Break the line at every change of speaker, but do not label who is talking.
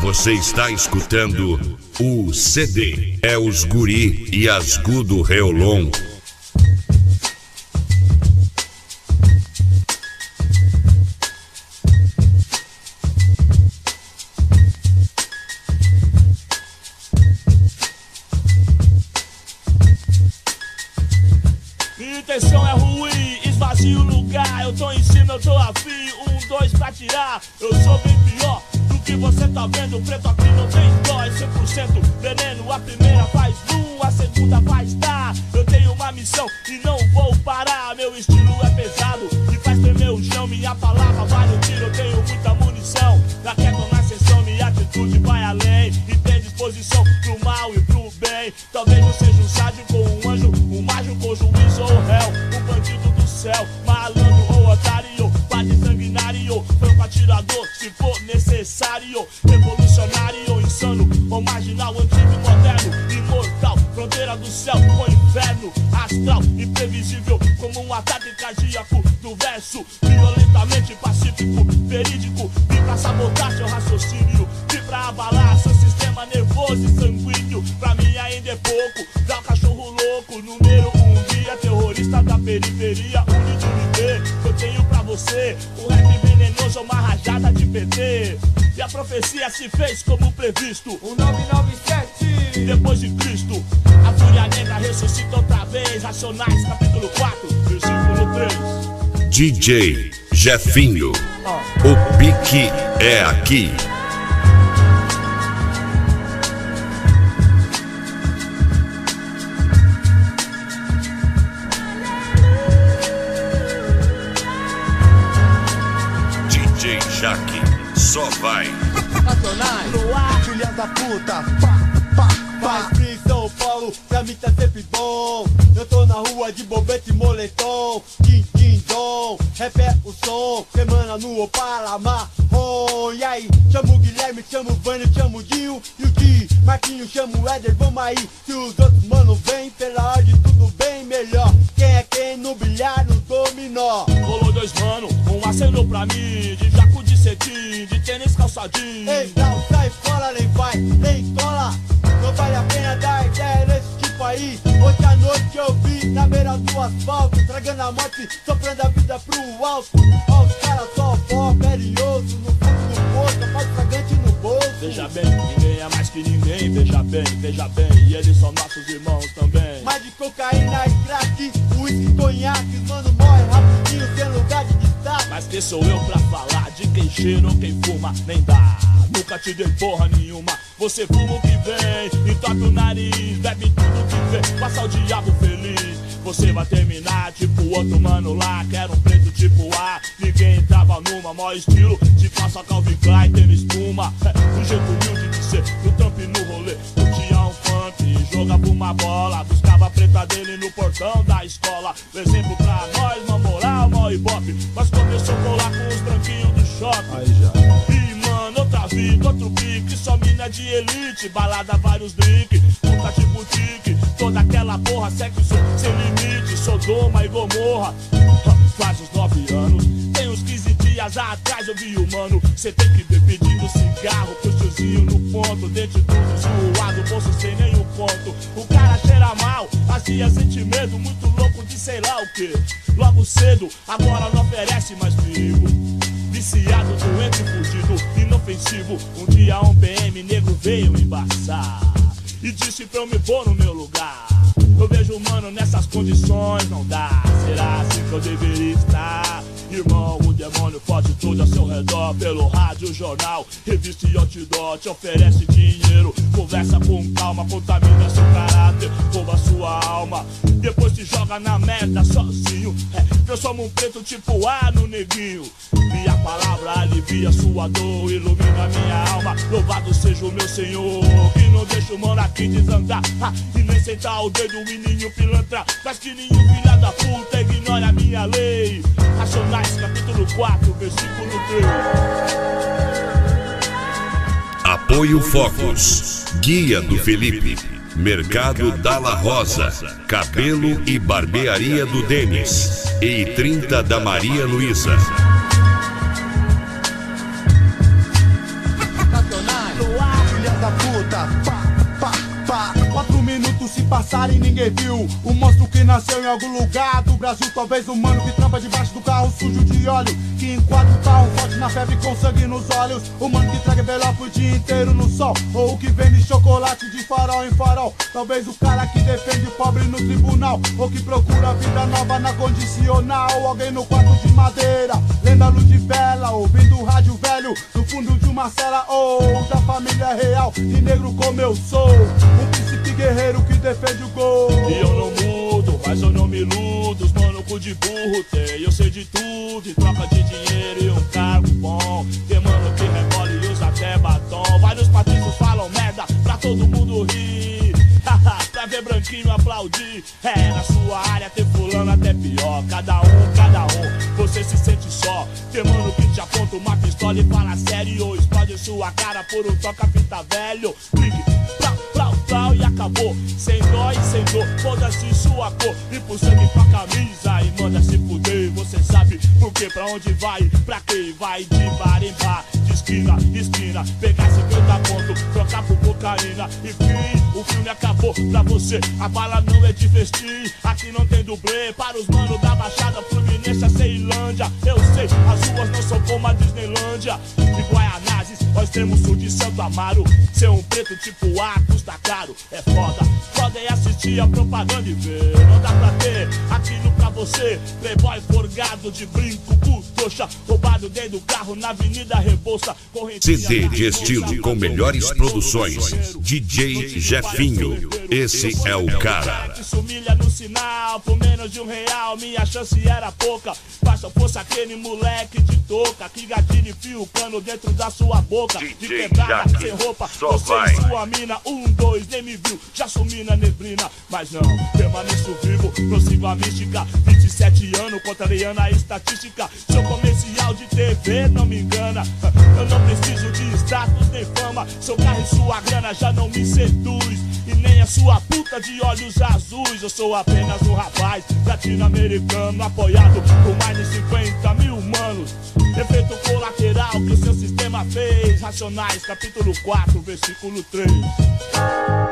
Você está escutando o CD. É os guri e as gu do Reolon.
Minha intenção é ruim, esvazio o lugar. Eu tô em cima, eu tô afim, 1, 2 pra tirar. Eu sou bem pior do que você tá vendo. Preto aqui não tem dó, é 100% veneno. A primeira faz a segunda faz tá. Eu tenho uma missão e não vou parar. Meu estilo é pesado e faz tremer o chão. Minha palavra vale o tiro, eu tenho muita munição. Já quero na sessão, minha atitude vai além. E tem disposição pro mal e pro bem. Talvez eu seja um sádico ou um anjo, um mágico ou juiz ou réu, um bandido do céu, malandro ou otário, padre sanguinário, franco atirador, se for necessário, revolucionário, insano ou marginal, antigo e moderno, imortal, fronteira do céu com inferno, astral, imprevisível, como um ataque cardíaco do verso, violentamente pacífico, verídico, vim pra sabotar seu raciocínio, vim pra abalar seu sistema nervoso e sanguíneo, pra mim ainda é pouco, dá o cachorro louco, número 1, guia terrorista da periferia, unidade, eu tenho pra você, o rap venenoso é uma rajada de PT, e a profecia se fez como previsto,
1997,
depois de Cristo, a fúria negra ressuscita outra vez, Racionais, capítulo 4, versículo 3.
DJ Jefinho, o pique é aqui. DJ Jaque, só vai.
Racionais,
No ar,
filha da puta, faz frio em São Paulo, pra mim tá sempre bom. Eu tô na rua de bobete e moletom, din din dom, rap é o som, semana no Opala marrom. E aí, chamo o Guilherme, chamo o Vânio, chamo o Dinho e o Di, Marquinho, chamo o Éder, vamos aí. Se os outros mano vem, pela ordem tudo bem melhor. Quem é quem no bilhar, no dominó.
rolou 2 mano, um acenou pra mim, de jaco de cetim, de tênis calçadinho.
Ei, não sai fora, nem vai, nem cola. Não vale a pena dar ideia nesse tipo aí. Hoje à noite eu vi na beira do asfalto, tragando a morte, soprando a vida pro alto. Ó, os caras só pó, perigoso, no fundo do poço, mais fragante no bolso.
Veja bem, ninguém é mais que ninguém, veja bem, e eles são nossos irmãos também.
Mais de cocaína e crack, uísque, conhaque, mano morre rapidinho, sem lugar de destaque.
Mas quem sou eu pra falar de quem cheira ou quem fuma? Nem dá, nunca te dei porra nenhuma. Você fuma o que vem, entorta o nariz, bebe tudo que vem, passa o diabo feliz. Você vai terminar tipo outro mano lá, que era um preto tipo A. Ninguém entrava numa, maior estilo de calça Calvin Klein, tendo espuma. Do jeito humilde de ser, no trampo e no rolê. Curtia um funk, jogava uma bola, buscava a preta dele no portão da escola. O exemplo pra nós, uma moral, mó ibope. Mas começou a colar com os branquinhos do shopping.
Aí já.
E mano, outra vida, outro pique, só mina de elite, balada, vários drinks, puta de boutique, toda aquela porra, sexo sem limite, Sodoma e Gomorra. Faz uns 9 anos, tem uns 15 dias atrás eu vi o mano. Cê tem que ver pedindo cigarro, pro tiozinho no ponto, dente tudo zoado, bolso sem nenhum ponto. O cara cheira mal, as dias sente medo, muito louco de sei lá o que. Logo cedo, agora não oferece mais perigo. Viciado, doente, fugido, inofensivo. Um dia um PM negro veio embaçar e disse pra eu me pôr no meu lugar. Eu vejo mano nessas condições, não dá. Será assim que eu deveria estar? Irmão, o demônio pode tudo ao seu redor. Pelo rádio, jornal, revista e outdoor. Te oferece dinheiro, conversa com calma, contamina seu caráter, rouba sua alma. Depois te joga na merda sozinho. Transforma um preto tipo A no neguinho. Minha palavra alivia sua dor, ilumina minha alma. Louvado seja o meu Senhor, que não deixa o mano aqui desandar. E nem sentar o dedo, o menino pilantra. Mas que nenhum filha da puta ignora a minha lei. Racionais, capítulo 4, versículo 3.
Apoio Focus, Guia do Felipe, Mercado Dalla Rosa, Cabelo e Barbearia do Denis e 30 da Maria Luísa.
No passaram e ninguém viu. O monstro que nasceu em algum lugar do Brasil. Talvez o mano que trampa debaixo do carro sujo de óleo, que enquadra o carro forte na febre com sangue nos olhos. O mano que traga envelope o dia inteiro no sol, ou o que vende chocolate de farol em farol. Talvez o cara que defende o pobre no tribunal, ou que procura vida nova na condicional. Ou alguém no quarto de madeira, lendo a luz de vela, ouvindo o rádio velho no fundo de uma cela. Ou da família real e negro como eu sou, um príncipe guerreiro que defende o gol.
E eu não mudo, mas eu não me iludo. Os mano cu de burro tem, eu sei de tudo. E troca de dinheiro e um cargo bom. Tem mano que rebola e usa até batom. Vários patrícios falam merda pra todo mundo rir. Pra ver branquinho aplaudir. É, na sua área tem fulano até pior. Cada um, você se sente só. Tem mano que te aponta uma pistola e fala sério, ou explode sua cara por um toca-fita velho. Clique, plau, plau, plau e acabou. Sem dó e sem dor, foda-se sua cor. E por sangue pra camisa e manda se fuder. Você sabe por quê, pra onde vai, pra quem vai de bar em bar, de esquina, esquina. Pegar 50 pontos, trocar por cocaína. E fim, o filme acabou pra você. A bala não é de festim, aqui não tem dublê. Para os manos da Baixada Fluminense, a Ceilândia. Eu sei, as ruas não são como a Disneylândia. De Guaianazes ao extremo sul de Santo Amaro. Ser um preto tipo A custa caro. É foda, foda é assistir a propaganda e ver. Não dá pra ter aquilo pra você. Playboy forgado de brinco, putoxa, roubado dentro do carro na Avenida Rebouça.
CD de estilo com melhores produções. DJ Jefinho, esse é o cara.
Se humilha no sinal, por menos de R$1, minha chance era pouca. Basta fosse aquele moleque de touca que gatilha e fia o cano dentro da sua boca. De quebrada, sem roupa, você e sua mina. 1, 2, nem me viu, já sumi na neblina. Mas não, permaneço vivo, prossigo a mística. 27 anos, contrariando a estatística. Seu comercial de TV não me engana. Eu não preciso de status nem fama. Seu carro e sua grana já não me seduz, e nem a sua puta de olhos azuis. Eu sou apenas um rapaz latino-americano, apoiado por mais de 50 mil humanos. Efeito colateral que o seu sistema fez. Racionais, capítulo 4, versículo 3.